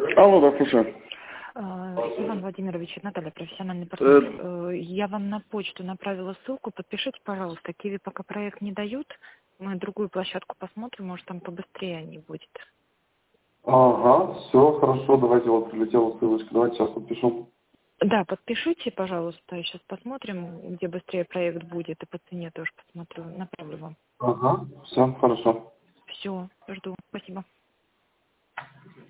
Алло, да, слушаю. Иван Владимирович, Наталья, профессиональный партнер. Я вам на почту направила ссылку. Подпишите, пожалуйста. Киви пока проект не дают. Мы другую площадку посмотрим, может там побыстрее они будет. Ага, все, хорошо, давайте, вот прилетела ссылочка, давайте сейчас подпишу. Да, подпишите, пожалуйста. Сейчас посмотрим, где быстрее проект будет. И по цене тоже посмотрю. Направлю вам. Ага, все, хорошо. Все, жду. Спасибо.